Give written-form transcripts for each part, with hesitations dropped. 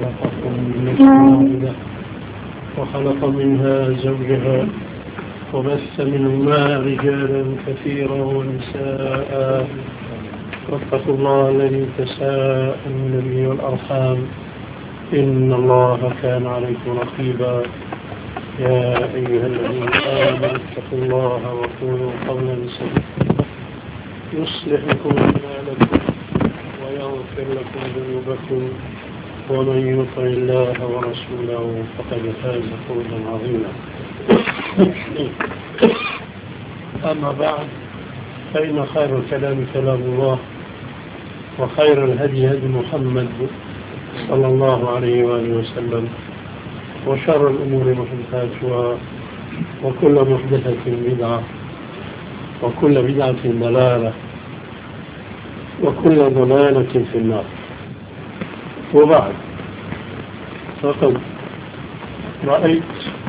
خلقكم من نفس واحدة وخلق منها زوجها وبث منهما رجالا كثيرا ونساء واتقوا الله الذي تساءلون به والأرحام إن الله كان عليكم رقيبا يا أيها الذين آمنوا اتقوا الله وقولوا قولا سديدا يصلح لكم أعمالكم ويغفر لكم ذنوبكم ومن يطع الله ورسوله فقد فاز فوزا عظيما. أما بعد فإن خير الكلام كلام الله وخير الهدي هدي محمد صلى الله عليه وآله وسلم وشر الأمور محدثاتها وكل محدثة بدعة وكل بدعة ضلالة وكل ضلالة في النار. وبعد فقد رأيت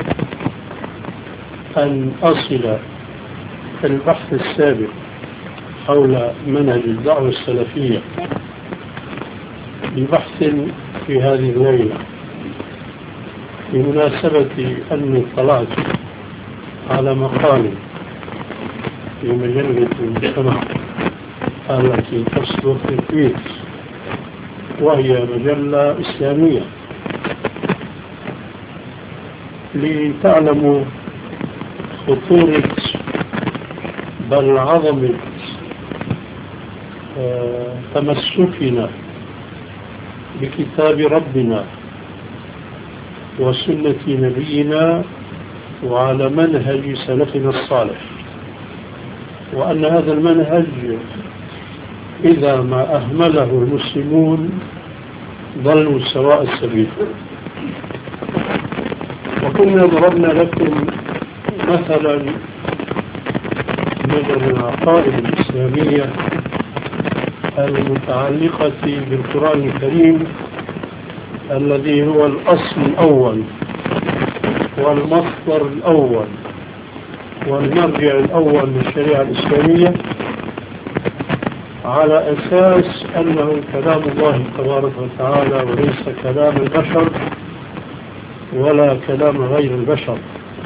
أن أصل البحث السابق حول منهج الدعوة السلفية ببحث في هذه الليلة بمناسبة أني اطلعت على مقال في مجلة المجتمع التي تصدر في الكويت وهي مجلة إسلامية لتعلموا خطورة بل عظمة تمسكنا بكتاب ربنا وسنة نبينا وعلى منهج سلفنا الصالح، وأن هذا المنهج إذا ما أهمله المسلمون ضلوا سواء السبيل. وكنا ضربنا لكم مثلا من العقائد الإسلامية المتعلقة بالقرآن الكريم الذي هو الأصل الأول والمصدر الأول والمرجع الأول للشريعة الإسلامية، على أساس أنه كلام الله تبارك وتعالى وليس كلام البشر ولا كلام غير البشر.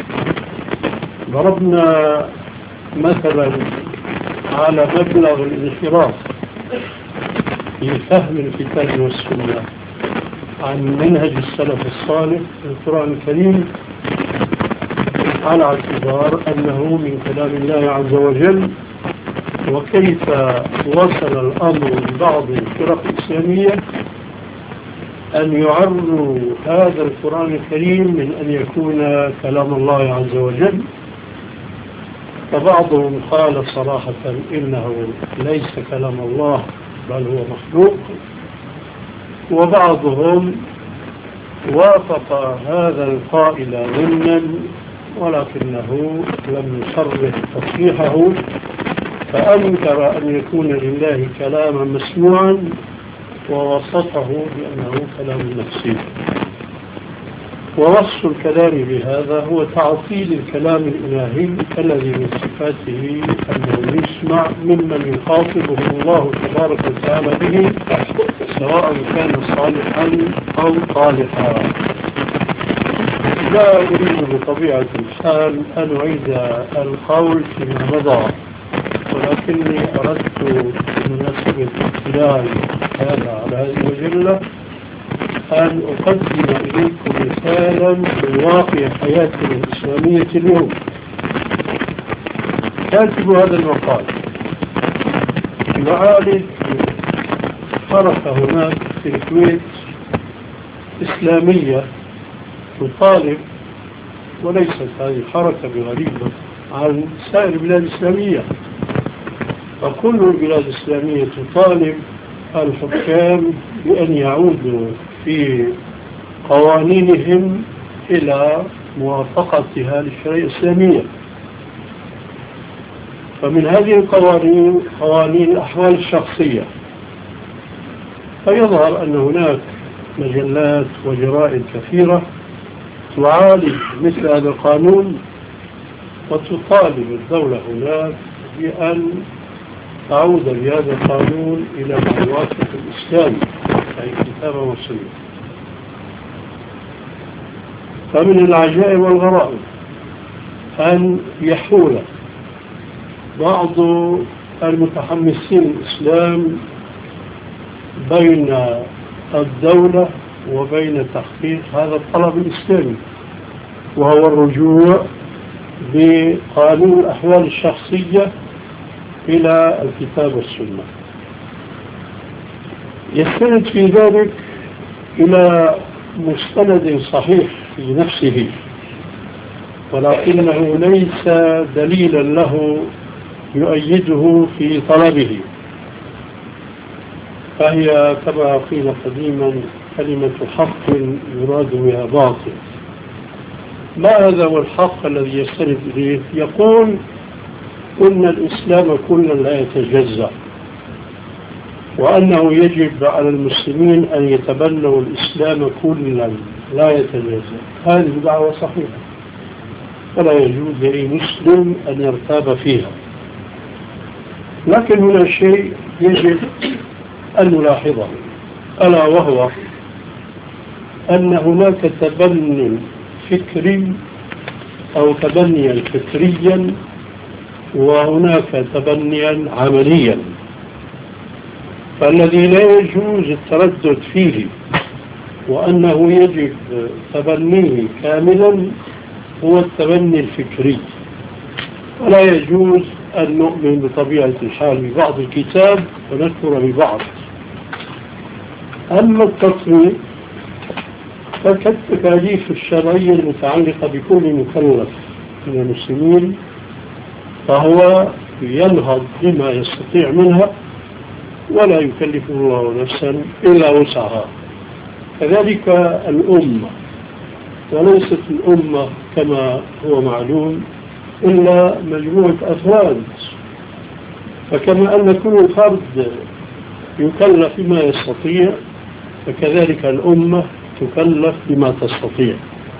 ضربنا مثلا على مبلغ الانحراف في فهم الكتاب والسنة عن منهج السلف الصالح في القرآن الكريم على اعتبار أنه من كلام الله عز وجل، وكيف وصل الأمر لبعض الفرق الإسلامية أن يعروا هذا القرآن الكريم من أن يكون كلام الله عز وجل. فبعضهم قال صراحة إنه ليس كلام الله بل هو مخلوق، وبعضهم وافق هذا القائل ضمنا ولكنه لم يصرح تصريحه، فأنكر أن يكون لله كلاما مسموعا ووصفه بأنه كلام نفسي. ووصف الكلام بهذا هو تعطيل الكلام الإلهي الذي من صفاته أنه يسمع ممن يخاطبه الله تبارك وتعالى به سواء كان صالحا أو طالحا. لا أريد بطبيعة الحال أن أعيد القول فيما مضى، ولكني أردت بمناسبة اطلاع هذا على هذه المجلة أن أقدم إليكم مثالا من واقع حياتنا الإسلامية اليوم. كاتب هذا المقال معالج حركة هناك في الكويت إسلامية تطالب، وليست هذه الحركة بغريبة عن سائر البلاد الإسلامية، فكل البلاد الإسلامية تطالب الحكام بأن يعودوا في قوانينهم إلى موافقتها للشريعة الإسلامية. فمن هذه القوانين قوانين الأحوال الشخصية، فيظهر أن هناك مجلات وجرائد كثيرة تعالج مثل هذا القانون وتطالب الدولة هناك بأن تعود بهذا القانون إلى ما يوافق الإسلام أي كتابة وسنة. فمن العجائب والغرائب أن يحول بعض المتحمسين الإسلام بين الدولة وبين تحقيق هذا الطلب الإسلامي، وهو الرجوع بقانون الأحوال الشخصية إلى الكتاب والسنة. يستند في ذلك إلى مستند صحيح في نفسه، ولكنه ليس دليلا له يؤيده في طلبه، فهي كما قيل قديما كلمة حق يراد بها باطل. ما هذا هو الحق الذي يستند إليه؟ يقول إن الإسلام كلا لا يتجزأ، وأنه يجب على المسلمين أن يتبنوا الإسلام كلا لا يتجزأ. هذه دعوة صحيحة ولا يجوز لأي مسلم أن يرتاب فيها، لكن هنا شيء يجب أن نلاحظه، ألا وهو أن هناك تبني فكري أو تبنيا فكريا، وهناك تبنيا عمليا. فالذي لا يجوز التردد فيه وأنه يجب تبنيه كاملا هو التبني الفكري، ولا يجوز أن نؤمن بطبيعة الحال ببعض الكتاب ونكفر ببعض. أما التطبيق فكالتكاليف الشرعية المتعلقة بكل مكلف من المسلمين، فهو ينهض بما يستطيع منها ولا يكلف الله نفسا إلا وسعها. كذلك الأمة، وليست الأمة كما هو معلوم إلا مجموعة أفراد، فكما أن كل فرد يكلف بما يستطيع فكذلك الأمة تكلف بما تستطيع.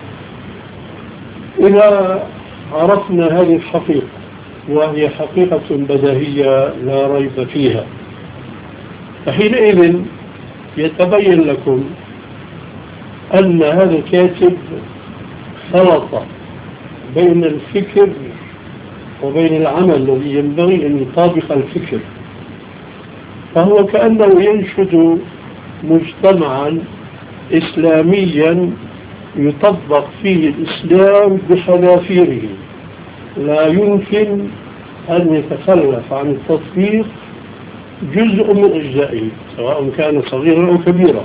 إذا عرفنا هذه الحقيقة، وهي حقيقة بديهية لا ريب فيها، فحينئذ يتبين لكم أن هذا الكاتب خلط بين الفكر وبين العمل الذي ينبغي أن يطابق الفكر، فهو كأنه ينشد مجتمعا إسلاميا يطبق فيه الإسلام بحذافيره، لا يمكن أن يتخلف عن التطبيق جزء من أجزائه سواء كان صغيرا أو كبيرا،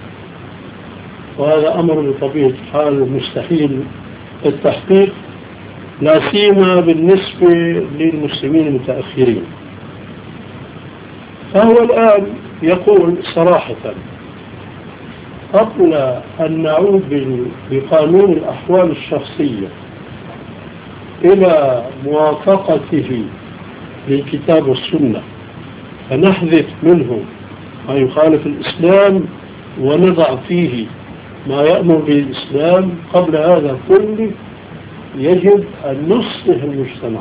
وهذا أمر بطبيعة الحال مستحيل التحقيق، لا سيما بالنسبة للمسلمين المتأخرين. فهو الآن يقول صراحة قبل أن نعود بقانون الأحوال الشخصية إلى موافقته للكتاب والسنة فنحذف منه ما يخالف الإسلام ونضع فيه ما يأمر بالإسلام، قبل هذا كله يجب أن نصلح المجتمع،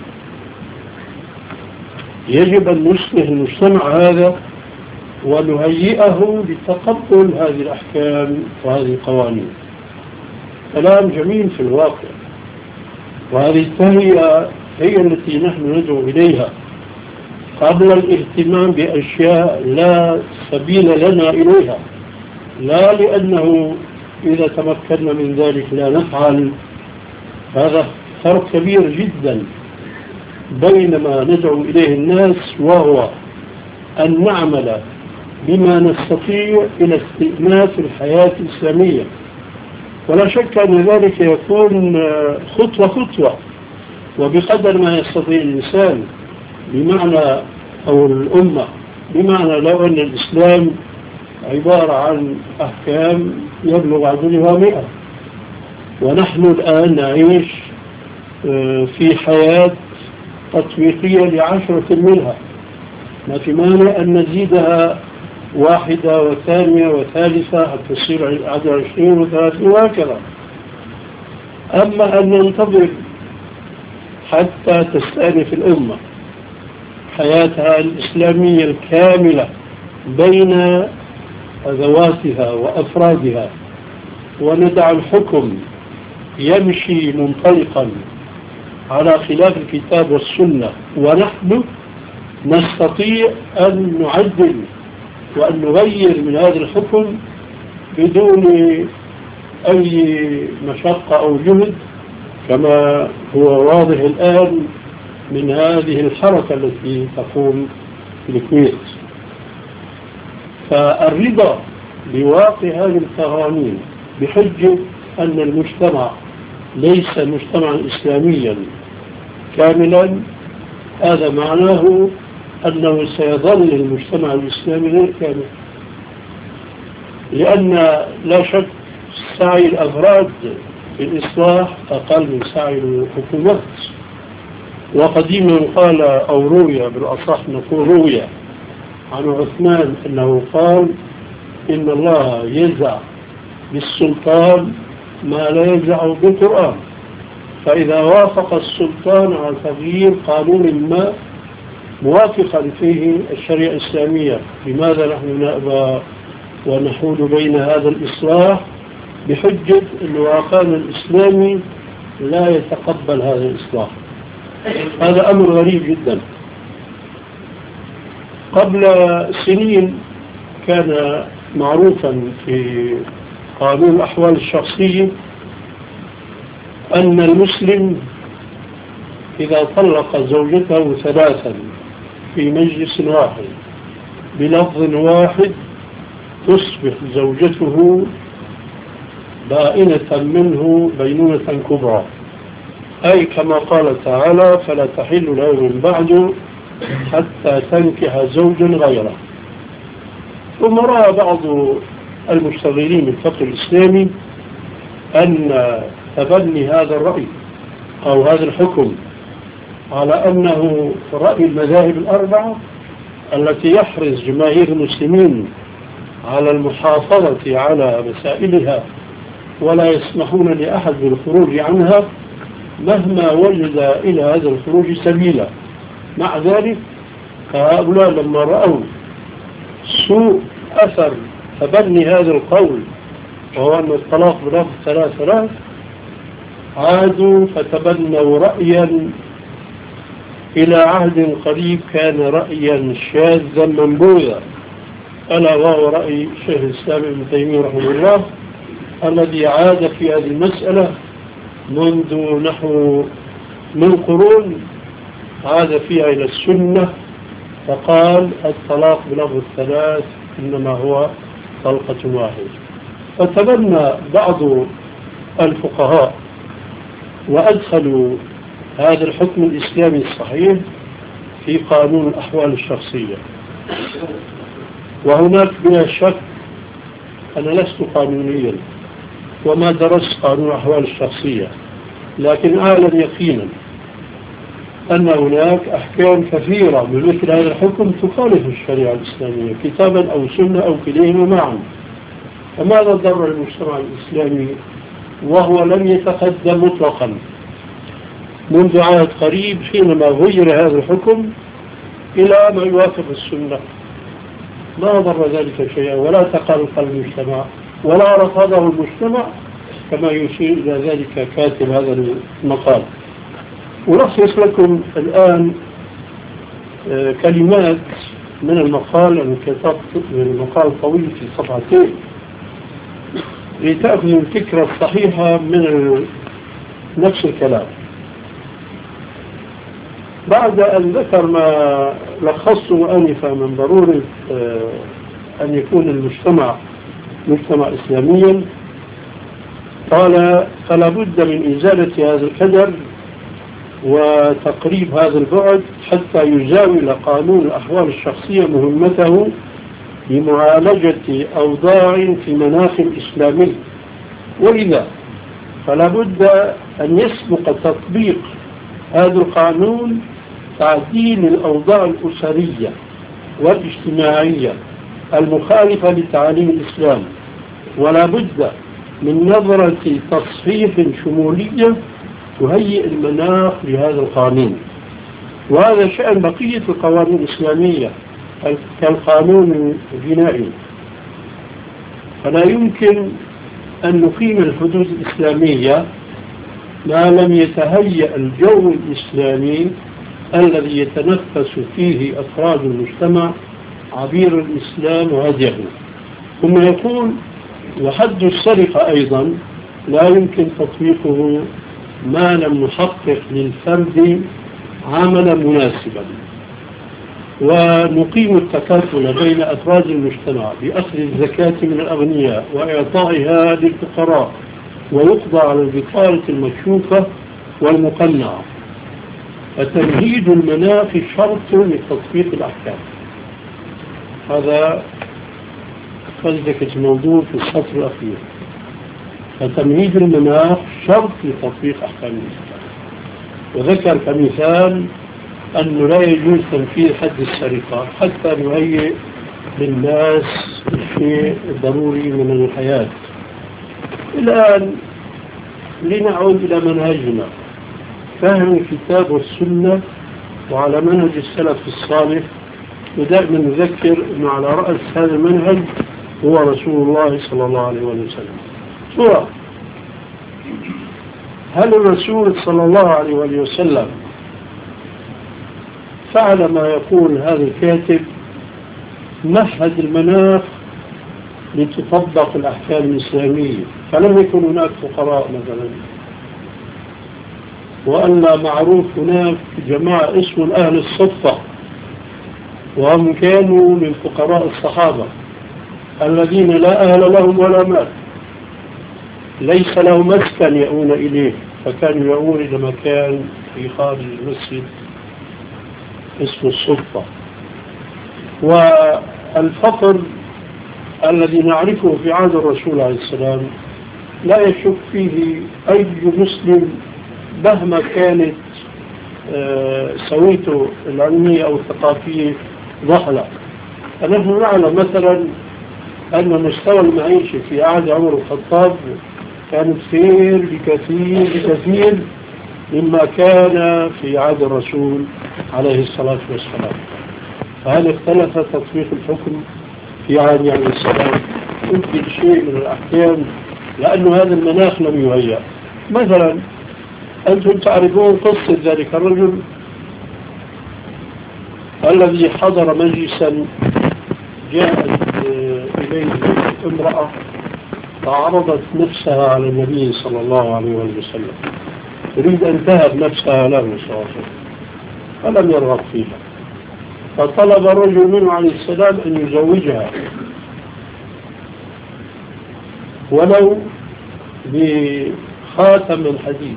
يجب أن نصلح المجتمع هذا ونهيئه لتقبل هذه الأحكام وهذه القوانين. كلام جميل في الواقع، وهذه التهيئة هي التي نحن ندعو إليها قبل الاهتمام بأشياء لا سبيل لنا إليها، لا لأنه إذا تمكنا من ذلك لا نفعل. هذا فرق كبير جدا بين ما ندعو إليه الناس، وهو أن نعمل بما نستطيع إلى استئناس الحياة الإسلامية، ولا شك أن ذلك يكون خطوة خطوة وبقدر ما يستطيع الإنسان، بمعنى أو الأمة، بمعنى لو أن الإسلام عبارة عن أحكام يبلغ عددها 100، ونحن الآن نعيش في حياة تطبيقية ل10 منها، ما في مانع أن نزيدها 1 و2 و3 حتى تصير 20 و30 وهكذا. أما أن ننتظر حتى تستأنف الأمة حياتها الإسلامية الكاملة بين ذواتها وأفرادها، وندع الحكم يمشي منطلقا على خلاف الكتاب والسنة، ونحن نستطيع أن نعدل وأن نغير من هذا الحكم بدون أي مشقة أو جهد، كما هو واضح الآن من هذه الحركة التي تقوم في الكويت. فالرضا بواقع هذه القوانين بحجة أن المجتمع ليس مجتمعا إسلاميا كاملا، هذا معناه أنه سيظل المجتمع الإسلامي غير كامل، لأن لا شك سعي الأفراد في الإصلاح أقل من سعي الحكومات. وقديما قال أو روي، بالأصح نقول روي عن عثمان أنه قال إن الله يزع بالسلطان ما لا يزع بالقرآن، فإذا وافق السلطان على تغيير قانون ما موافقا فيه الشريعة الإسلامية، لماذا نحن نأبى ونحول بين هذا الإصلاح بحجة أن واقعنا الإسلامي لا يتقبل هذا الإصلاح؟ هذا أمر غريب جدا. قبل سنين كان معروفا في قانون الأحوال الشخصية أن المسلم إذا طلق زوجته ثلاثا في مجلس واحد بلفظ واحد تصبح زوجته بائنة منه بينونة كبرى، أي كما قال تعالى فلا تحل له من بعد حتى تنكح زوجا غيره. ثم رأى بعض المشتغلين بالفقه الإسلامي أن تبني هذا الرأي أو هذا الحكم على أنه رأي المذاهب الأربعة التي يحرص جماهير المسلمين على المحافظة على مسائلها ولا يسمحون لأحد بالخروج عنها مهما وجد إلى هذا الخروج سبيلا. مع ذلك هؤلاء لما رأوا سوء أثر تبني هذا القول وهو أن الطلاق بلفظ ثلاث عادوا فتبنوا رأيا إلى عهد قريب كان رأيا شاذا منبوذا، ألا وهو رأي شيخ الإسلام ابن تيمية رحمه الله الذي عاد في هذه المسألة منذ نحو من قرون، عاد فيها إلى السنة فقال الطلاق بلفظ الثلاث إنما هو طلقة واحدة. فتبنى بعض الفقهاء وأدخلوا هذا الحكم الإسلامي الصحيح في قانون الأحوال الشخصية. وهناك بلا شك أنا لست قانونيا وما درست قانون الأحوال الشخصية، لكن أعلم يقينا أن هناك أحكام كثيرة بمثل هذا الحكم تخالف الشريعة الإسلامية كتابا أو سنة أو كليهما معا. فماذا ضر المجتمع الإسلامي وهو لم يتقدم مطلقا منذ عهد قريب حينما غير هذا الحكم إلى ما يوافق السنة؟ ما ضر ذلك شيئا ولا تقلق المجتمع ولا رفضه المجتمع كما يشير إلى ذلك كاتب هذا المقال. ألخص لكم الآن كلمات من المقال، أنا كتبت المقال طويل في صفحتين لتأخذوا الفكرة الصحيحة من نفس الكلام. بعد أن ذكر ما لخصته آنفا من ضرورة أن يكون المجتمع مجتمع إسلاميا، قال فلا بد من إزالة هذا الحجر وتقريب هذا البعد حتى يزاول قانون الأحوال الشخصية مهمته لمعالجة أوضاع في مناخ الإسلامي. ولذا فلا بد أن يسبق تطبيق هذا القانون تعديل الأوضاع الأسرية والاجتماعية المخالفة لتعاليم الإسلام، ولا بد من نظرة تصحيح شمولية تهيئ المناخ لهذا القانون. وهذا شأن بقية القوانين الإسلامية كالقانون الجنائي. فلا يمكن أن نقيم الحدود الإسلامية ما لم يتهيأ الجو الإسلامي الذي يتنفس فيه أفراد المجتمع عبير الإسلام وهديه. ثم يقول: وحد السرقة أيضا لا يمكن تطبيقه ما لم نحقق للفرد عملا مناسبا، ونقيم التكافل بين أفراد المجتمع بأخذ الزكاة من الأغنياء وإعطائها للفقراء، ويقضى على البطالة المكشوفة والمقنعة. فتمهيد المناخ شرط لتطبيق الأحكام. هذا فلذلك الموضوع في السطر الأخير. فتمهيد المناخ شرط لتطبيق أحكام الإسلام. وذكر كمثال أنه لا يجوز تنفيذ حد السرقة حتى نهيئ للناس الشيء الضروري من الحياة. الآن لنعود إلى منهجنا، فهم الكتاب والسنة وعلى منهج السلف الصالح. ودائما نذكر أنه على رأس هذا المنهج هو رسول الله صلى الله عليه وسلم. سؤال: هل الرسول صلى الله عليه وسلم فعل ما يقول هذا الكاتب، مهد المناخ لتطبق الأحكام الإسلامية، فلم يكن هناك فقراء مثلا، وأن معروف هناك جماعة اسم أهل الصفة وهم كانوا من فقراء الصحابة الذين لا أهل لهم ولا مال، ليس لهم مسكن يأون إليه، فكانوا يأون إلى مكان في خارج المسجد اسمه الصفة. والفقر الذي نعرفه في عهد الرسول عليه السلام لا يشك فيه أي مسلم مهما كانت سويته العلمية أو الثقافية ضحلة. فنحن نعلم مثلا أن مستوى المعيشة في عهد عمر الخطاب كانت خير بكثير مما كان في عهد الرسول عليه الصلاة والسلام. فهل اختلف تطبيق الحكم في عهد عليه السلام؟ يمكن شيء من الأحكام لأنه هذا المناخ لم يهيأ. مثلا أنتم تعرفون قصة ذلك الرجل الذي حضر مجلسا جاءت إليه امرأة فعرضت نفسها على النبي صلى الله عليه وسلم، تريد أن تهب نفسها له صلى الله عليه وسلم، فلم يرغب فيها، فطلب الرجل منه عليه السلام أن يزوجها ولو بخاتم الحديد.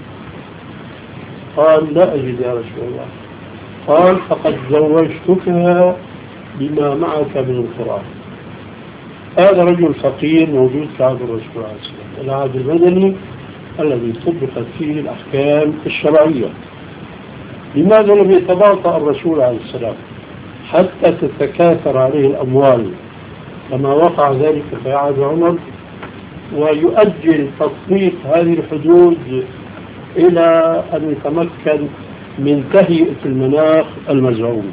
قال: لا أجد يا رسول الله. قال: فقد زوجتكها بما معك من القرآن. هذا رجل فقير موجود في عهد الرسول عليه السلام، العهد المدني الذي طبقت فيه الأحكام الشرعية. لماذا لم يتباطأ الرسول عليه السلام حتى تتكاثر عليه الأموال كما وقع ذلك في عهد عمر، ويؤجل تطبيق هذه الحدود إلى أن يتمكن من تهيئة المناخ المزعوم؟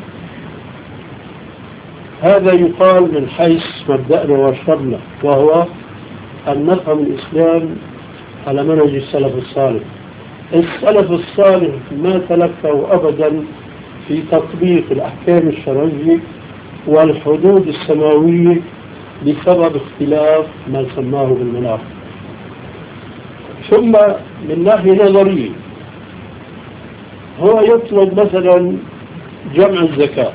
هذا يقال من حيث مبدأنا وشرنا، وهو أن نفهم الإسلام على منهج السلف الصالح. السلف الصالح ما تلفوا أبدا في تطبيق الأحكام الشرعية والحدود السماوية بسبب اختلاف ما سماه بالمناخ. ثم من ناحية نظرية هو يطلب مثلا جمع الزكاة.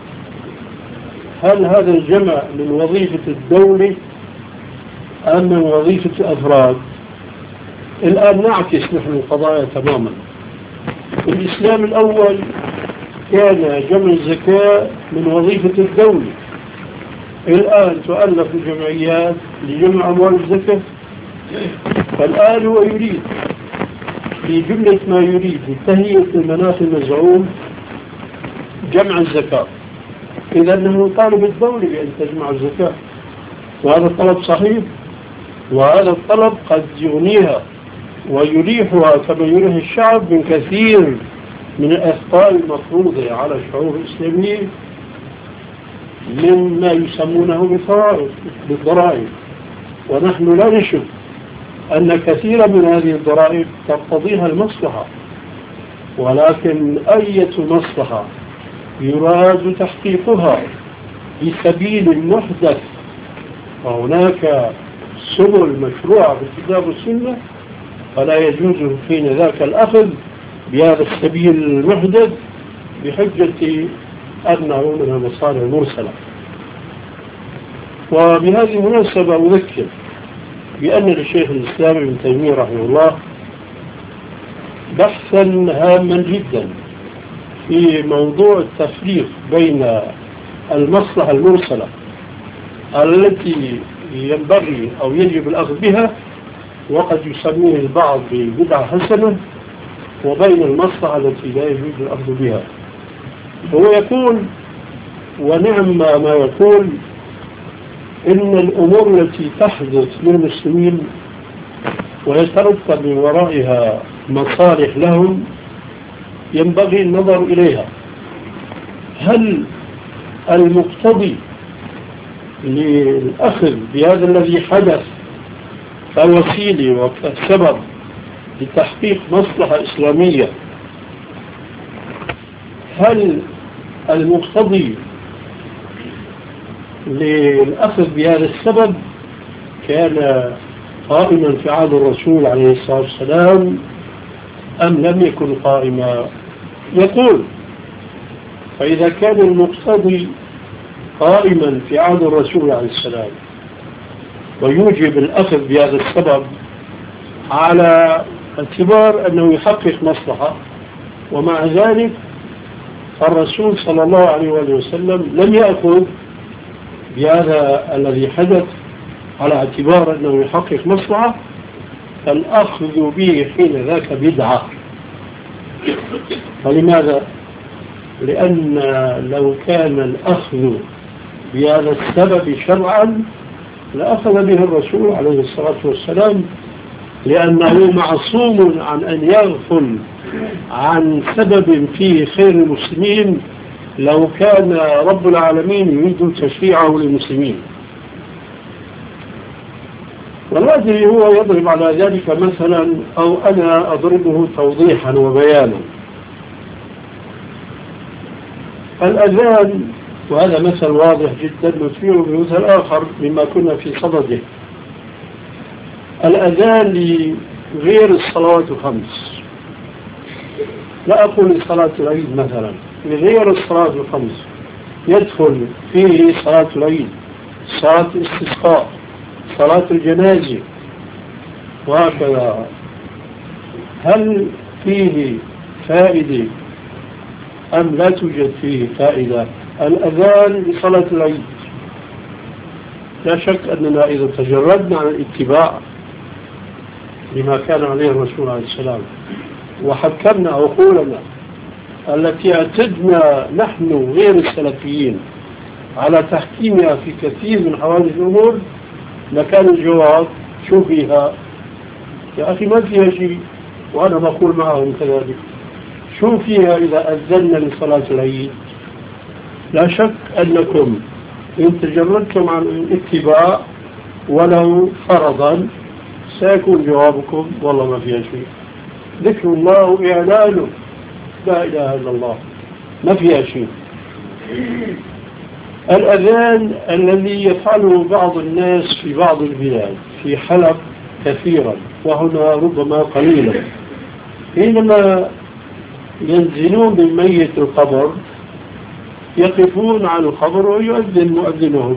هل هذا الجمع من وظيفة الدولة أم من وظيفة الأفراد؟ الآن نعكس نحن القضايا تماما. في الإسلام الأول كان جمع الزكاة من وظيفة الدولة، الآن تؤلف الجمعيات لجمع أموال الزكاة. فالآن هو يريد في جملة ما يريد لتهيئة المناخ المزعوم جمع الزكاة. إذا أنه طالب الدولة بأن تجمع الزكاة، وهذا الطلب صحيح، وهذا الطلب قد يغنيها ويريحها كما يريح الشعب من كثير من الأخطاء المفروضة على الشعوب الإسلامية مما يسمونه بالضرائب. ونحن لا نشك أن كثيرا من هذه الضرائب تقتضيها المصلحة، ولكن أية مصلحة يراد تحقيقها بسبيل محدث وهناك سبل مشروعة في الكتاب والسنة، فلا يجوز حين ذاك الأخذ بهذا السبيل المحدث بحجة أنه من المصالح المرسلة. وبهذه المناسبة أذكر بأن للشيخ الإسلام ابن تيمية رحمه الله بحثا هاما جدا في موضوع التفريق بين المصلحة المرسلة التي ينبغي أو يجب الأخذ بها وقد يسميه البعض ببدعة حسنة، وبين المصلحة التي لا يجوز الأخذ بها. هو يقول ونعم ما يقول إن الأمور التي تحدث للمسلمين ويترتب من ورائها مصالح لهم ينبغي النظر إليها. هل المقتضي للأخذ بهذا الذي حدث كوسيلة وكسبب لتحقيق مصلحة إسلامية، هل المقتضي للأخذ بهذا السبب كان قائما في عهد الرسول عليه الصلاة والسلام أم لم يكن قائما؟ يقول فإذا كان المقتضي قائما في عهد الرسول عليه السلام ويوجب الأخذ بهذا السبب على اعتبار أنه يحقق مصلحة، ومع ذلك الرسول صلى الله عليه وسلم لم يأخذ بهذا الذي حدث على اعتبار أنه يحقق مصلحة، فالأخذ به حين ذاك بدعة. فلماذا؟ لأن لو كان الأخذ بهذا السبب شرعا لأخذ به الرسول عليه الصلاة والسلام، لأنه معصوم عن أن يغفل عن سبب فيه خير المسلمين لو كان رب العالمين يريد تشريعه للمسلمين. والذي هو يضرب على ذلك مثلا أو أنا أضربه توضيحا وبيانا. الأذان، وهذا مثل واضح جدا نثير بمثل آخر مما كنا في صدده. الأذان لغير الصلوات الخمس، لا أقول لصلاة العيد مثلا، لغير الصلاة الخمس يدخل فيه صلاة العيد، صلاة الاستسقاء، صلاة الجنازة وهكذا. هل فيه فائدة أم لا توجد فيه فائدة؟ الأذان لصلاة العيد لا شك أننا إذا تجردنا عن الاتباع لما كان عليه الرسول عليه السلام وحكمنا عقولنا التي اعتدنا نحن غير السلفيين على تحكيمها في كثير من حوادث الأمور، لكان الجواب شو فيها يا أخي؟ ما فيها شيء، وأنا بقول معهم كذلك. شو فيها إذا أذنا لصلاة العيد؟ لا شك أنكم إن تجردتم عن الاتباع ولو فرضا سيكون جوابكم والله ما فيها شيء، ذكر الله وإعلانه لا إله إلا الله، ما فيها شيء. الأذان الذي يفعله بعض الناس في بعض البلاد، في حلب كثيرا وهنا ربما قليلا، حينما ينزلون بالميت القبر يقفون على القبر ويؤذن مؤذنهم.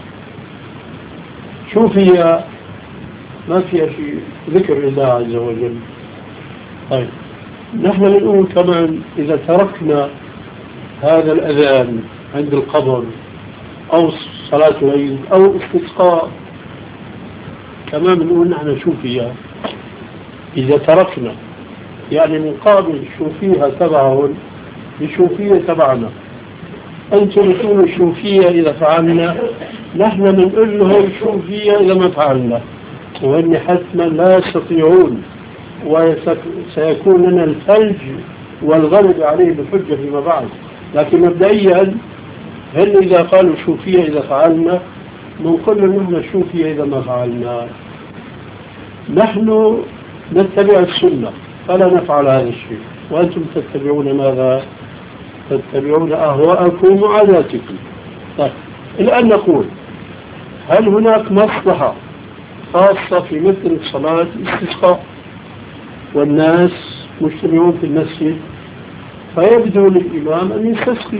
شو فيها؟ ما فيها شيء، ذكر الله عز وجل. طيب نحن نقول كمان إذا تركنا هذا الأذان عند القبر أو صلاة العيد أو استسقاء كمان نقول نحن شو فيها إذا تركنا، يعني مقابل شو فيها تبعهم بشو فيها تبعنا. أنتم تقولوا شو فيها إذا فعلنا، نحن بنقول لهم شو فيها إذا ما فعلنا، وإن حتما لا يستطيعون وسيكون لنا الفلج والغلب عليه بالحجة فيما بعد. لكن مبدئيا هل إذا قالوا شو فيها إذا فعلنا، نقول لهم نحن شو فيها إذا ما فعلنا. نحن نتبع السنة فلا نفعل هذا الشيء، وأنتم تتبعون ماذا؟ تتبعون أهواءكم وعاداتكم. طيب الآن نقول هل هناك مصلحة خاصة في مثل صلاة الاستسقاء والناس مجتمعون في المسجد فيبدو للإمام أن يستسقي،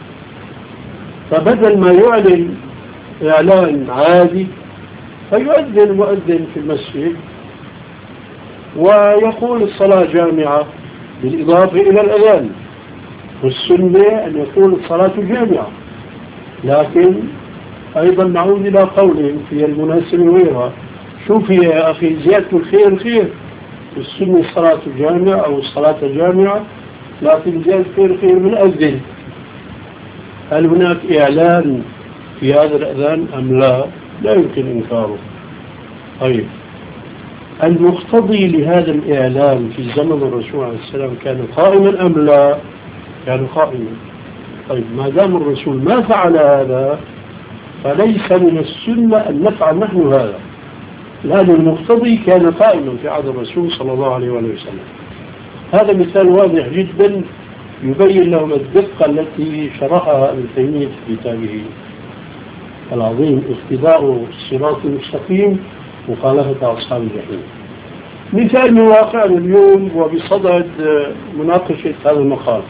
فبدل ما يعلن إعلان عادي فيؤذن مؤذن في المسجد ويقول الصلاة جامعة بالإضافة إلى الأذان، والسنة أن يقول الصلاة جامعة. لكن أيضا نعود إلى قولهم في المناسبة وغيرها، شوفي يا أخي زيادة الخير خير، السنة الصلاة جامعة أو الصلاة جامعة، لكن زيادة الخير خير من أذن. هل هناك إعلان في هذا الأذان أم لا؟ لا يمكن إنكاره. طيب المقتضي لهذا الإعلان في زمن الرسول عليه السلام كان قائما أم لا؟ كان قائما. طيب ما دام الرسول ما فعل هذا فليس من السنة أن نفعل نحن هذا، لأن المقتضي كان قائما في عهد الرسول صلى الله عليه وسلم. هذا مثال واضح جدا يبين لهم الدقة التي شرحها ابن تيمية في كتابه العظيم اقتضاء الصراط المستقيم مخالفة أصحاب الجحيم. مثال من واقعنا اليوم وبصدد مناقشة هذا المقال،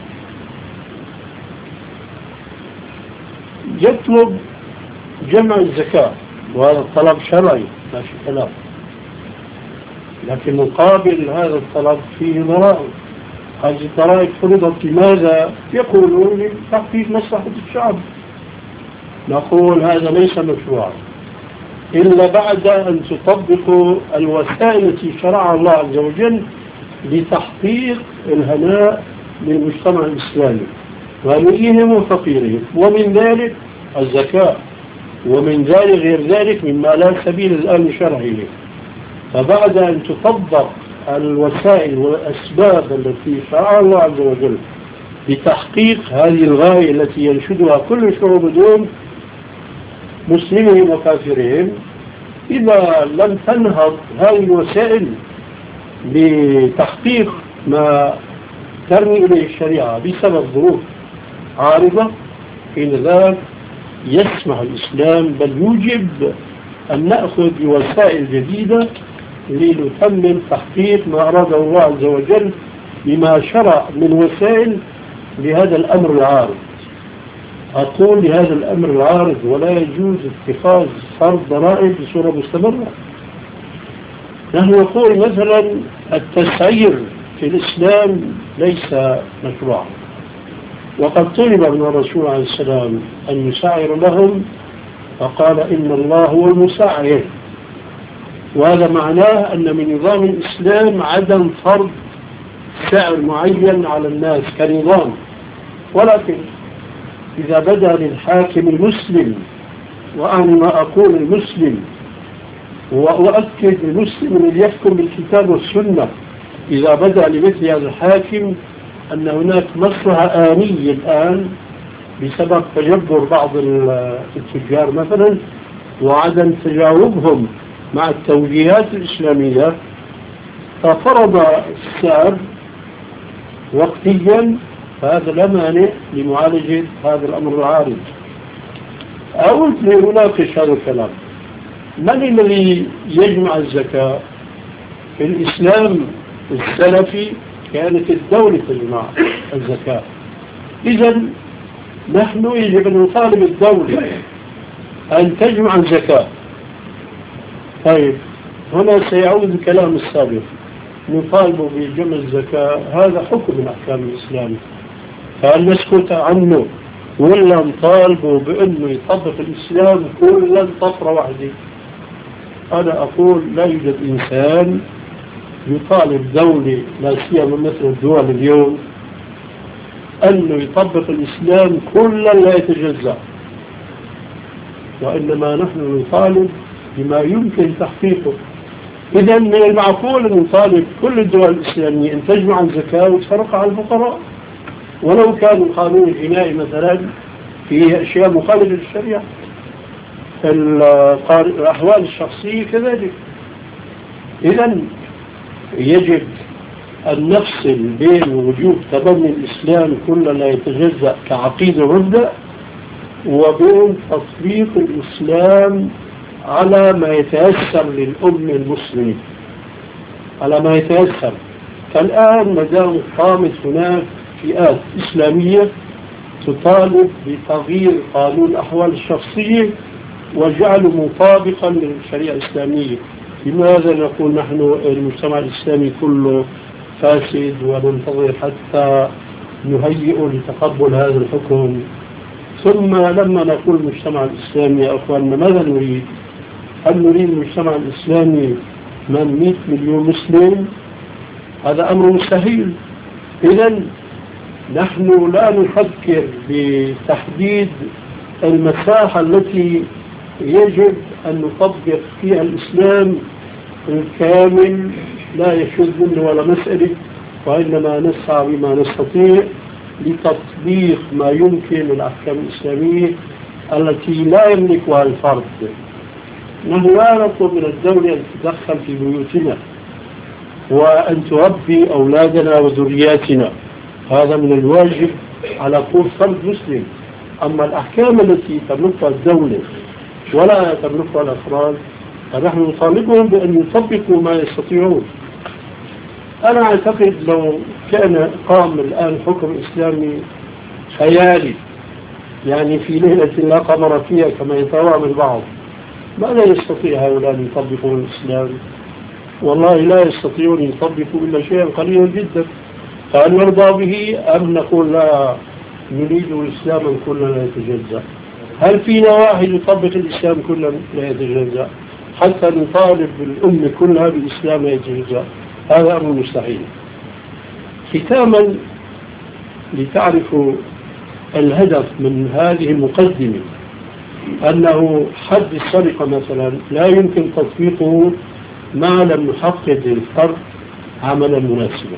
يطلب جمع الزكاة وهذا الطلب شرعي لا شك له، لكن مقابل هذا الطلب فيه ضرائب. هذه الضرائب فرضت لماذا؟ يقولون لتحقيق مصلحة الشعب. نقول هذا ليس مشروعا إلا بعد أن تطبقوا الوسائل التي شرعها الله عز وجل لتحقيق الهناء للمجتمع الإسلامي غنيهم وفقيرهم، ومن ذلك الزكاة، ومن ذلك غير ذلك مما لا سبيل الآن شرعي له. فبعد أن تطبق الوسائل والأسباب التي شرعها الله عز وجل لتحقيق هذه الغاية التي ينشدها كل شعوب دون مسلمهم وكافرهم، إذا لم تنهض هذه الوسائل لتحقيق ما ترمي إليه الشريعة بسبب ظروف عارضة، حين ذلك يسمح الإسلام بل يوجب أن نأخذ بوسائل جديدة لنتمم تحقيق ما أراده الله عز وجل بما شرع من وسائل لهذا الأمر العارض. أقول لهذا الأمر العارض ولا يجوز اتخاذ فرض ضرائب بصورة مستمرة. نحن نقول مثلا التسعير في الإسلام ليس مشروعا، وقد طلب من الرسول عليه السلام أن يسعر لهم فقال إن الله هو المسعر، وهذا معناه أن من نظام الإسلام عدم فرض سعر معين على الناس كنظام. ولكن إذا بدا للحاكم المسلم، وأنا ما أقول المسلم وأؤكد المسلم الذي يحكم بالكتاب والسنة، إذا بدا لمثل هذا الحاكم أن هناك مصلحة آنية الآن بسبب تجبر بعض التجار مثلا وعدم تجاوبهم مع التوجيهات الإسلامية، ففرض السعر وقتيا، فهذا لا مانع لمعالجة هذا الأمر العارض. أود لنناقش هذا الكلام. من الذي يجمع الزكاة؟ في الإسلام السلفي كانت الدولة تجمع الزكاة، إذن نحن يجب أن نطالب الدولة أن تجمع الزكاة. طيب هنا سيعود الكلام السابق، نطالب بجمع الزكاة، هذا حكم من أحكام الإسلام، فهل نسكت عنه ولا نطالبه بأنه يطبق الإسلام كلا طفرة واحدة؟ أنا أقول لا يوجد إنسان يطالب دولة لا سيما مثل الدول اليوم أنه يطبق الإسلام كلا لا يتجزأ، وإنما نحن نطالب بما يمكن تحقيقه. إذا من المعقول أن نطالب كل الدول الإسلامية أن تجمع الزكاة وتفرقها على الفقراء، ولو كان القانون الجنائي مثلا فيه أشياء مخالفة للشريعة، الأحوال الشخصية كذلك. إذا يجب أن نفصل بين وجوب تبني الإسلام كل لا يتجزأ كعقيدة ومبدأ وبين تطبيق الإسلام على ما يتيسر للأمة المسلمة، على ما يتيسر. فالآن ما دام قامت هناك فئات إسلامية تطالب بتغيير قانون الأحوال الشخصية وجعله مطابقا للشريعة الإسلامية، لماذا نقول نحن المجتمع الإسلامي كله فاسد وننتظر حتى نهيئ لتقبل هذا الحكم؟ ثم لما نقول المجتمع الإسلامي يا أخواننا ماذا نريد؟ هل نريد المجتمع الإسلامي من 100 مليون مسلم؟ هذا أمر مستحيل. إذن نحن لا نفكر بتحديد المساحة التي يجب أن نطبق فيها الإسلام الكامل لا يشذ منه ولا مسألة، وإنما نسعى بما نستطيع لتطبيق ما يمكن الأحكام الإسلامية التي لا يملكها الفرد. نحن لا نطلب من الدولة أن تتدخل في بيوتنا وأن تربي أولادنا وذرياتنا، هذا من الواجب على كل فرد مسلم. أما الأحكام التي تملكها الدولة ولا تملكها الأفراد فنحن نطالبهم بأن يطبقوا ما يستطيعون. أنا أعتقد لو كان قام الآن حكم إسلامي خيالي، يعني في ليلة لا قمر فيها كما يتوهم البعض، ماذا يستطيع هؤلاء أن يطبقوا الإسلام؟ والله لا يستطيعون أن يطبقوا إلا شيئا قليلا جدا. فهل نرضى به أم نقول لا نريد إسلاما كلنا لا يتجزأ؟ هل فينا واحد يطبق الإسلام كلنا لا يتجزأ حتى نطالب بالأمة كلها بالإسلام لا يتجزأ؟ هذا أمر مستحيل. ختاما لتعرفوا الهدف من هذه المقدمة، أنه حد السرقة مثلا لا يمكن تطبيقه ما لم يحقق للفرد عملا مناسبا.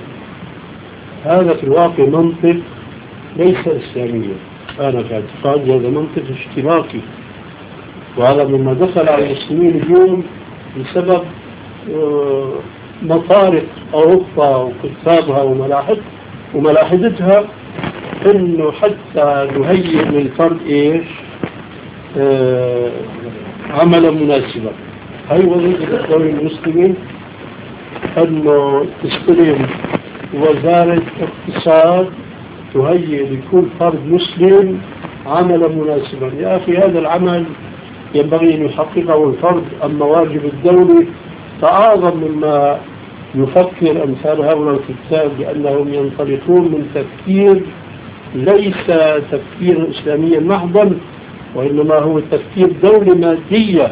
هذا في الواقع منطق ليس إسلاميا، أنا في اعتقادي هذا منطق اشتراكي، وهذا مما دخل على المسلمين اليوم بسبب مطارق أوروبا وكتابها وملاحدتها، إنه حتى نهيئ للفرد إيش عملا مناسبا. هاي وظيفة الدولة المسلمين، أنه تستلم وزارة اقتصاد تهيئ لكل فرد مسلم عملا مناسبا. يا أخي هذا العمل ينبغي أن يحققه الفرد، أما واجب الدولة فأعظم مما يفكر أمثال هؤلاء الكتاب، لأنهم ينطلقون من تفكير ليس تفكير إسلاميا محضا، وإنما هو تفكير دولة مادية،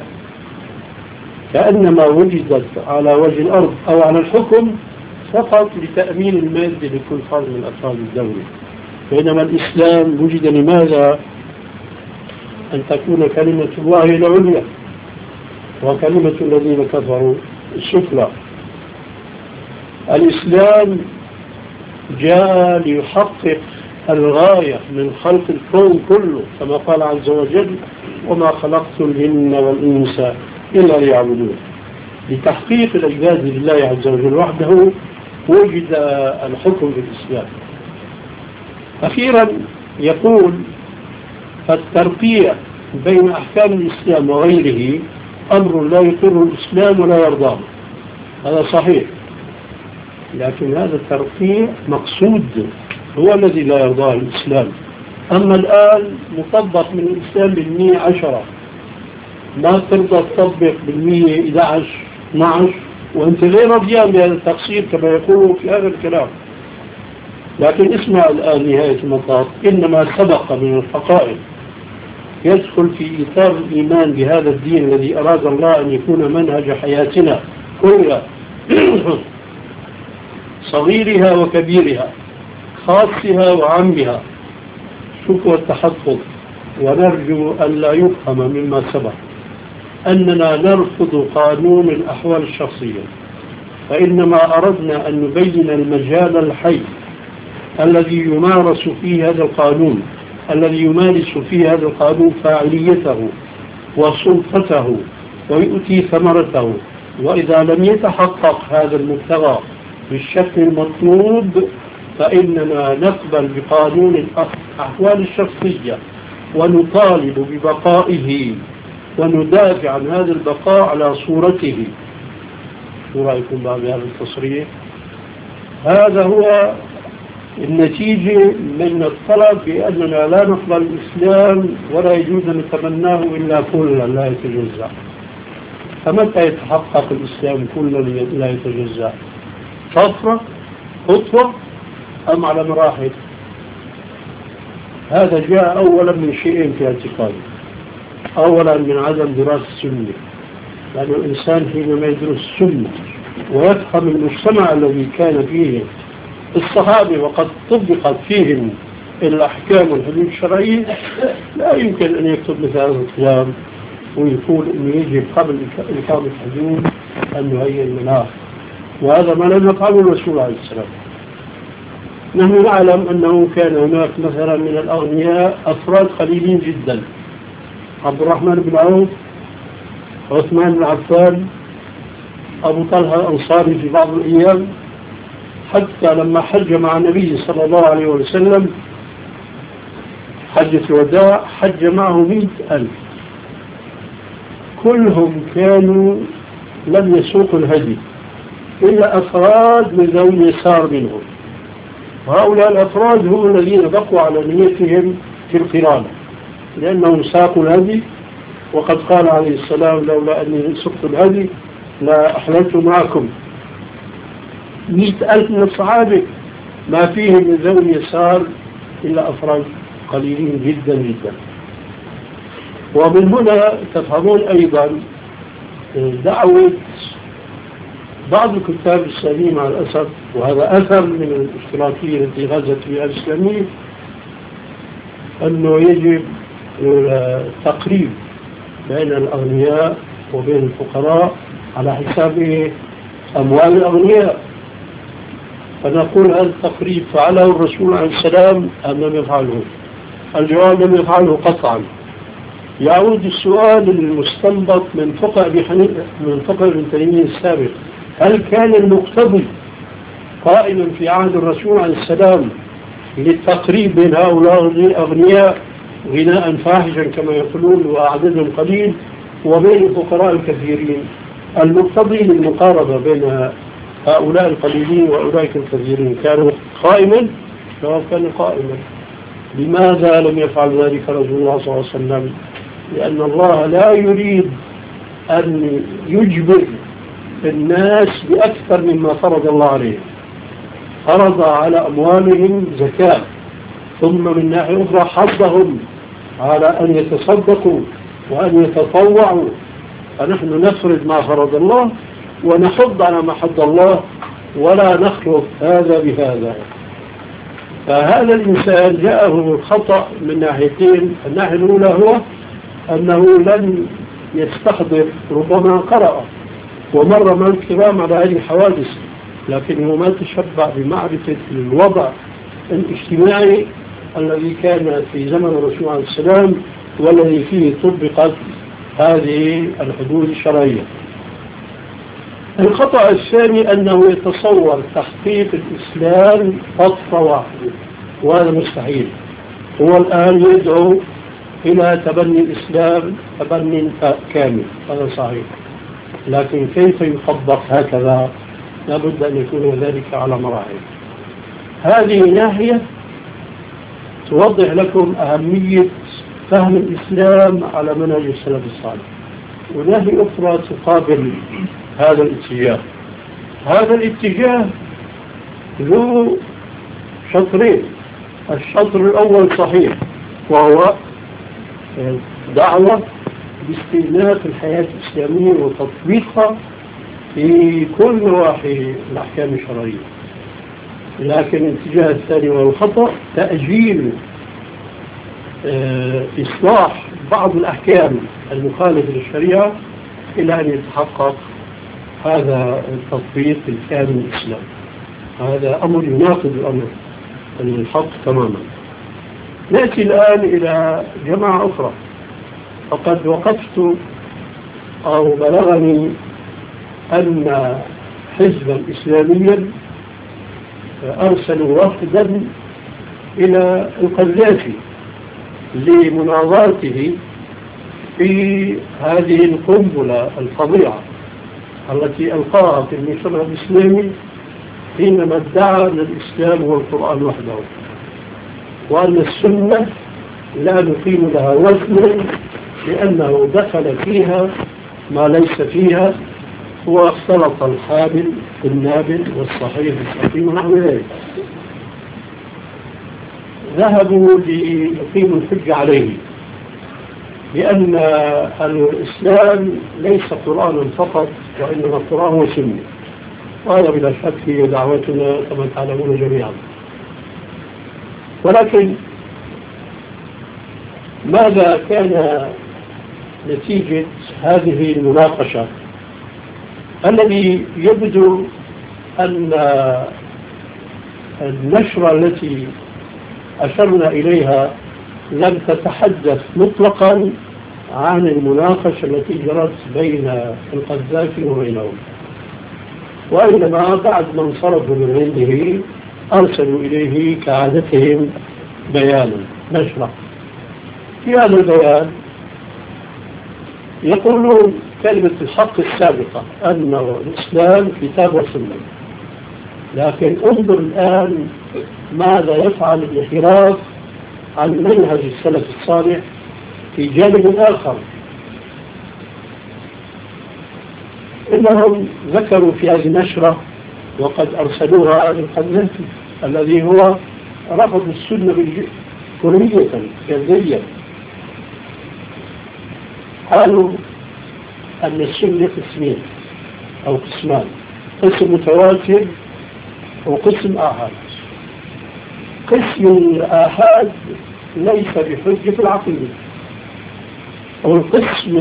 كأنما وجدت على وجه الأرض أو على الحكم فقط لتأمين المادة لكل فرد من أفراد الدولة. بينما الإسلام وجد لماذا؟ أن تكون كلمة الله العليا وكلمة الذين كفروا السفلى. الإسلام جاء ليحقق الغاية من خلق الكون كله، كما قال عز وجل: وما خلقت الجن والإنس إلا ليعبدون. لتحقيق العبادة لله عز وجل وحده وجد الحكم في الإسلام. أخيرا يقول: فالترقية بين أحكام الإسلام وغيره أمر لا يقر الإسلام ولا يرضاه. هذا صحيح، لكن هذا الترقية مقصود هو الذي لا يرضاه الإسلام. أما الآن مطبق من الإسلام 10، ما ترضى تطبق 11 12 وأنت غير رضيان بهذا التقصير كما يقولوا في هذا الكلام. لكن اسمع الآن نهاية المطاف: إنما سبق من الحقائق يدخل في إطار الإيمان بهذا الدين الذي أراد الله أن يكون منهج حياتنا كلها، صغيرها وكبيرها، خاصها وعامها. شكوى التحفظ، ونرجو أن لا يفهم مما سبق أننا نرفض قانون الأحوال الشخصية، فإنما أردنا أن نبين المجال الحي الذي يمارس فيه هذا القانون، الذي يمارس فيه هذا القانون فاعليته وسلطته ويؤتي ثمرته وإذا لم يتحقق هذا المبتغى بالشكل المطلوب فإننا نقبل بقانون الأحوال الشخصية ونطالب ببقائه وندافع عن هذا البقاء على صورته. شو رأيكم بهذا التصريح؟ هذا هو النتيجة من الطلب بأننا لا نقبل الإسلام ولا يجوز أن نتمناه إلا كلا لا يتجزأ. فمتى يتحقق الإسلام كلا لا يتجزأ؟ طفرة خطوة أم على مراحل؟ هذا جاء أولا من شيئين في اعتقادي. أولا من عدم دراسة السنة، لأن الإنسان حينما يدرس السنة ويفهم المجتمع الذي كان فيه الصحابة وقد طبقت فيهم الأحكام والحدود الشرعية لا يمكن أن يكتب مثل هذا الكلام ويقول أنه يجب قبل إقامة الحدود أن نهيئ المناخ، وهذا ما لم يفعله الرسول عليه السلام. نحن نعلم أنه كان هناك مثلا من الأغنياء أفراد قليلين جدا، عبد الرحمن بن عوف، عثمان بن عفان، أبو طلحة الأنصاري في بعض الأيام، حتى لما حج مع النبي صلى الله عليه وسلم حجة الوداع حج معه 100,000، كلهم كانوا لم يسوقوا الهدي إلا أفراد من ذوي اليسار منهم، وهؤلاء الأفراد هم الذين بقوا على نيتهم في القران لأنهم ساقوا الهدي، وقد قال عليه السلام لولا أني سقت الهدي لا أحللت معكم. 100,000 من الصحابة ما فيهم من ذوي اليسار إلا أفراد قليلين جدا جدا. ومن هنا تفهمون أيضا دعوة بعض الكتاب الإسلاميين مع الأسف، وهذا أثر من الاشتراكية التي غزت في الإسلامية، أنه يجب تقريب بين الأغنياء وبين الفقراء على حساب أموال الأغنياء. فنقول هل التقريب فعله الرسول عليه السلام أم لم يفعله؟ الجواب لم يفعله قطعا. يعود السؤال المستنبط من فقه ابن تيمية السابق، هل كان المقتضي قائما في عهد الرسول عليه السلام للتقريب بين هؤلاء الأغنياء غناء فاحشا كما يقولون وأعدادهم قليل وبين الفقراء الكثيرين؟ المقتضي للمقاربة بين هؤلاء القليلين وأولئك الكثيرين كانوا قائما؟ جواب كان قائما. لماذا لم يفعل ذلك رسول الله صلى الله عليه وسلم؟ لأن الله لا يريد أن يجبر الناس بأكثر مما فرض الله عليهم. فرض على أموالهم زكاة، ثم من ناحية أخرى حضهم على أن يتصدقوا وأن يتطوعوا، فنحن نفرض ما فرض الله ونحض على ما حض الله ولا نخلط هذا بهذا. فهذا الإنسان جاءه الخطأ من ناحيتين. الناحية الأولى هو أنه لم يستحضر، ربما قرأ ومر من الكرام على هذه الحوادث، لكنه ما تشبع بمعرفة الوضع الاجتماعي الذي كان في زمن الرسول عليه السلام والذي فيه طبقت هذه الحدود الشرعية. الخطأ الثاني أنه يتصور تحقيق الإسلام خطوة واحدة، وهذا مستحيل. هو الآن يدعو إلى تبني الإسلام تبني كامل، هذا صحيح، لكن كيف يطبق هكذا؟ لابد أن يكون ذلك على مراحل. هذه ناحية توضح لكم أهمية فهم الإسلام على منهج السلف الصالح، وناحية أخرى تقابل هذا الاتجاه. هذا الاتجاه له شطرين. الشطر الأول صحيح، وهو دعوة باستئناف الحياة الإسلامية وتطبيقها في كل نواحي الأحكام الشرعية. لكن الاتجاه الثاني وهو الخطأ تأجيل إصلاح بعض الأحكام المخالفة للشريعة إلى أن يتحقق هذا التطبيق الكامل للإسلام. هذا أمر يناقض الأمر الحق تماما. نأتي الآن إلى جماعة أخرى. فقد وقفت أو بلغني أن حزبا إسلاميا أرسلوا وفدا إلى القذافي لمناظرته في هذه القنبلة الفظيعة التي ألقاها في المجتمع الإسلامي حينما ادعى أن الإسلام هو القرآن وحده، وأن السنة لا نقيم لها وزنا لأنه دخل فيها ما ليس فيها، واختلط الحابل بالنابل والصحيح بالسقيم ونحو ذلك. ذهبوا ليقيموا الحجة عليه بأن الإسلام ليس قرآن فقط، وإنما القرآن وسنة، وهذا بلا شك هي دعوتنا كما تعلمون جميعا. ولكن ماذا كان نتيجة هذه المناقشة؟ الذي يبدو أن النشرة التي أشرنا إليها لم تتحدث مطلقا عن المناقشة التي جرت بين القذافي وبينهم، وإنما بعد ما انصرفوا من عنده أرسلوا إليه كعادتهم بيانا نشرة. في هذا البيان يقولون كلمة الحق السابقة أن الإسلام كتاب وسنة، لكن انظر الآن ماذا يفعل الانحراف عن منهج السلف الصالح في جانب آخر. إنهم ذكروا في هذه النشرة وقد أرسلوها للقذافي الذي هو رفض السنة كلية جذريا. قالوا أن السنة قسمين أو قسمان، قسم متواتر وقسم آحاد. قسم الآحاد ليس بحجة العقيدة، والقسم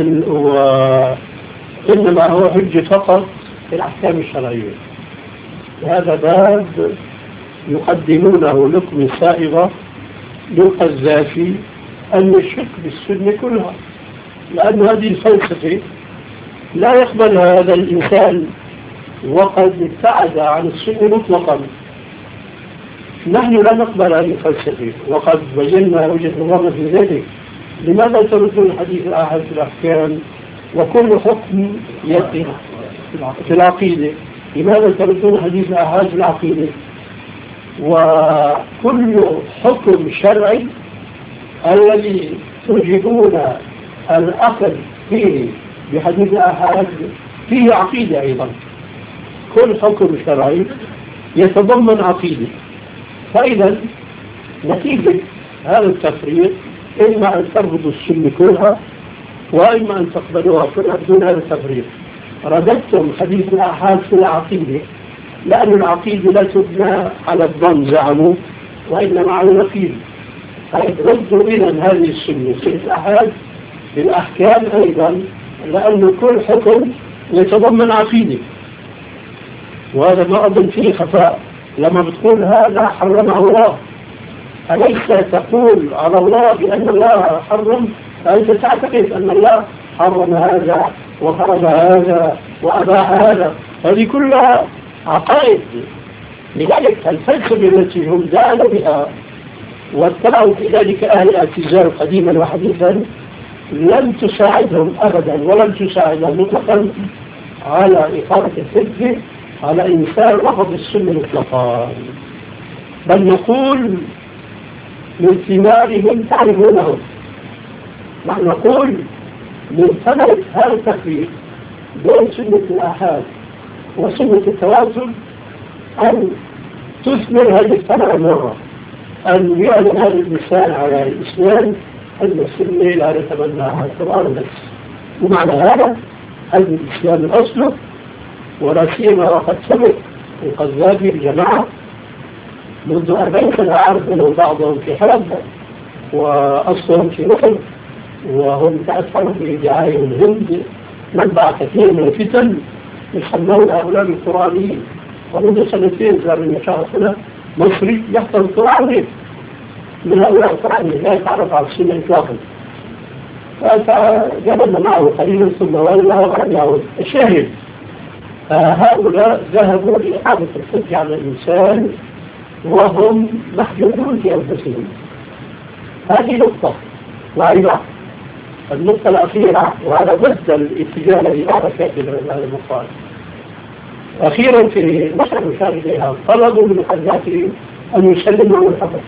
إنما هو حجة فقط في الأحكام الشرعية. هذا باب يقدمونه لكم سائغة للقذافي أن الشك بالسنة كلها، لأن هذه الفلسفة لا يقبل هذا الإنسان وقد ابتعد عن السنة مطلقا. نحن لا نقبل هذه الفلسفة وقد بينا وجهة نظرنا في ذلك. لماذا تردون حديث الآحاد في الأحكام وكل حكم يأتي في العقيدة؟ لماذا تردون حديث الآحاد في العقيدة وكل حكم شرعي الذي تجدون الأخذ فيه بحديث الآحاد فيه عقيدة أيضا؟ كل حكم شرعي يتضمن عقيدة. فإذا نتيجة هذا التفريق إما أن ترفضوا السنة كلها وإما أن تقبلوها كلها بدون هذا التفريق. رددتم حديث الآحاد في العقيدة لأن العقيدة لا تبنى على الظن زعموا وإنما على اليقين. ردوا إذا هذه السنة في الآحاد في الأحكام أيضا لأن كل حكم يتضمن عقيدة، وهذا ما أظن فيه خفاء. لما بتقول هذا حرمه الله أليس تقول على الله بأن الله حرم؟ أنت تعتقد أن الله حرم هذا وفرض هذا وأباح هذا، هذه كلها عقائد. لذلك الفلسفة التي هم دانوا بها واتبعوا في ذلك أهل الاعتزال قديما وحديثا لم تساعدهم أبدا ولم تساعدهم مطلقا على إقامة الحجة على إنسان رفض السنة مطلقا، بل نقول من ثمارهم تعرفونهم. نحن نقول من ثمرة هذا التفريق بين سنة الآحاد وسنة التواتر أن تثمر هذه الثمرة مرة، أن يعلن هذا الإنسان على الإسلام أن السنة لا نتبناها القرآن بس، ومعنى هذا أن الإسلام الأصل، ولا سيما وقد سبق القذافي الجماعة منذ 40 سنة أعرف منهم بعضهم في حلب وأصلهم في مصر، وهم تأثروا بدعاية الهند منبع كثير من الفتن يسمون هؤلاء القرآنيين. ومنذ سنتين صار المشاهد هنا مصري يحفظ القرآن غير من هؤلاء القرآنيين لا يتعرف على السنة إطلاقا، فجبلنا معه قليلا ثم والله ولم يعود. الشاهد هؤلاء ذهبوا لإعادة الحج على الإنسان وهم محجوبون في أنفسهم. هذه نقطة. وأيضا النقطة الأخيرة، وهذا ضد الاتجاه الذي أعرف في هذا المقال. أخيرا في مسألة مشاهدها طلبوا من حجاتهم أن يسلموا الحكم.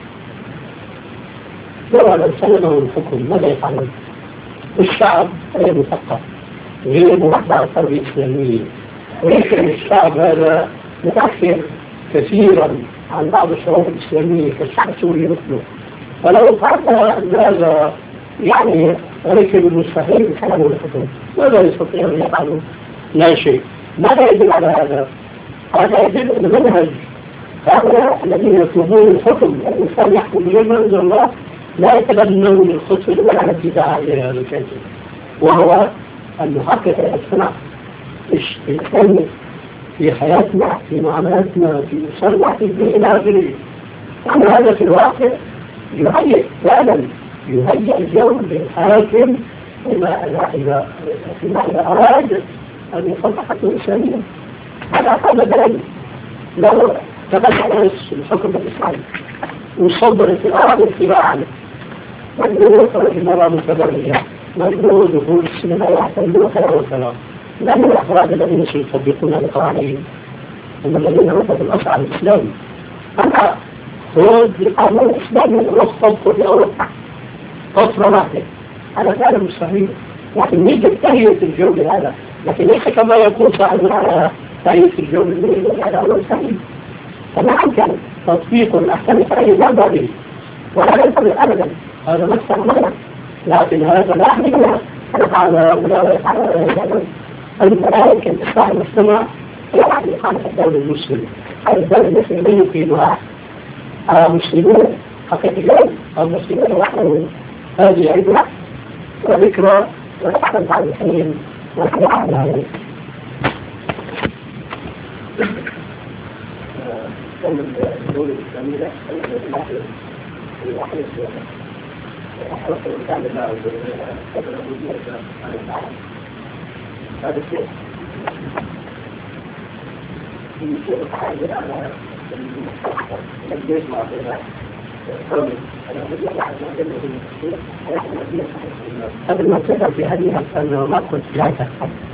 لو سلموا الحكم ماذا يفعلون؟ الشعب غير مثقف، غير موضع على التربية الإسلامية، ولكن الشعب هذا متأثر كثيرا عن بعض الشعوب الإسلامية كالشعب السوري مثله. فلو فرضنا أن هذا يعني وليس بالمستحيل سلموا الحكم، ماذا يستطيع أن يفعلوا؟ لا شيء. ماذا يدل على هذا؟ هذا يدل أن منهج هؤلاء الذين يطلبون الحكم الإنسان يحكم بما أنزل الله لا يتبنون الخطوة ولا على اتباع هذا الكاتب، وهو أن نحقق الإجتماع الإسلامي في حياتنا، في معاملاتنا، في أسرنا، في إلى آخره. يعني هذا في الواقع يهيئ فعلا يهيئ الجو للحاكم إذا أراد أن يطبق حكم الإسلامية. هذا قام دليل لو تبنى الحكم الإسلامي وصدر في الأرض اتباعا مجرور خرج المرأة متبرجة، مجرور دخول السينما يحتملون خير والسلام. لأن الأفراد الذين سيطبقون القوانين هم الذين رفضوا الأصل الإسلامي. أما خروج القانون الإسلامي والصدق في أوروبا قصر واحد هذا فعلا مستحيل. لكن يجب تهيئة الجو هذا، لكن ليس كما يقول صاحب على تهيئة الجو هذا هو مستحيل. فما أمكن تطبيق الأحكام الشرعية لا ضروري ولا ينتظر أبدا، هذا مكسر مغلق. لكن هذا لا يحملنا يفعل ولا يفعل الملائكة يمكن إصلاح المجتمع يلعب إقامة الدولة المسلمة. الدولة المسلمة يمكنها مسلمون حقيقيون أو مسلمون وحدهم. هذه عبرة وذكرى ونحن بعد الحين ونحن على هذا. الدولة الإسلامية هذا الشيء قبل ما تذهب في هذه أنه ما كنت لا تفهم